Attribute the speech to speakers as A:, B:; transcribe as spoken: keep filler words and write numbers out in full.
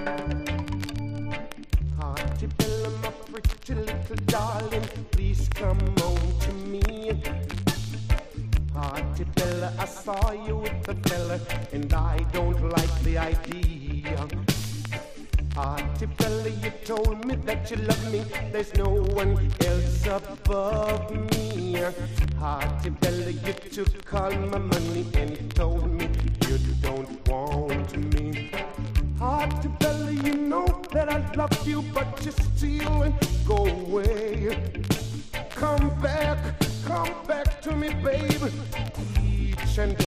A: Hearty Bella, my pretty little darling, please come home to me. Hearty Bella, I saw you with the fella, and I don't like the idea. Hearty Bella, you told me that you love me, there's no one else above me. Hearty Bella, you took all my money and told me you don't want me. Hearty Bella, you know that I love you, but you steal and go away. Come back, come back to me, babe. Each and